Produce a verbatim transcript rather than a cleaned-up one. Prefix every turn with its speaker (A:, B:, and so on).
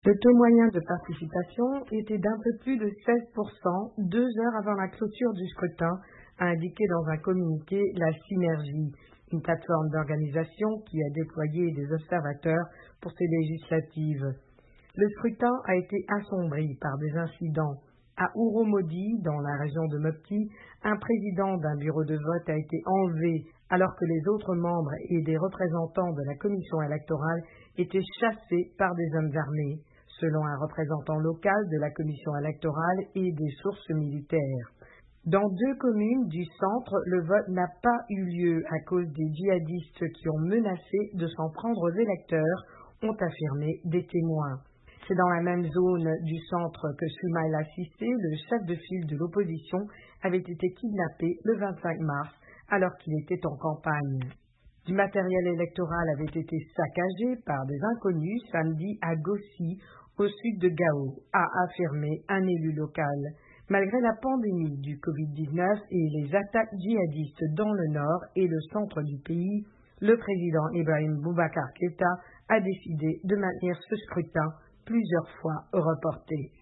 A: Le taux moyen de participation était d'un peu plus de seize pour cent deux heures avant la clôture du scrutin, a indiqué dans un communiqué la Synergie, une plateforme d'organisation qui a déployé des observateurs pour ces législatives. Le scrutin a été assombri par des incidents. À Urumodi, dans la région de Mopti, un président d'un bureau de vote a été enlevé alors que les autres membres et des représentants de la commission électorale étaient chassés par des hommes armés, selon un représentant local de la commission électorale et des sources militaires. Dans deux communes du centre, le vote n'a pas eu lieu à cause des djihadistes qui ont menacé de s'en prendre aux électeurs, ont affirmé des témoins. C'est dans la même zone du centre que Soumaïla Cissé, le chef de file de l'opposition, avait été kidnappé le vingt-cinq mars alors qu'il était en campagne. Du matériel électoral avait été saccagé par des inconnus samedi à Gossi, au sud de Gao, a affirmé un élu local. Malgré la pandémie du covid dix-neuf et les attaques djihadistes dans le nord et le centre du pays, le président Ibrahim Boubacar Keïta a décidé de maintenir ce scrutin plusieurs fois reporté.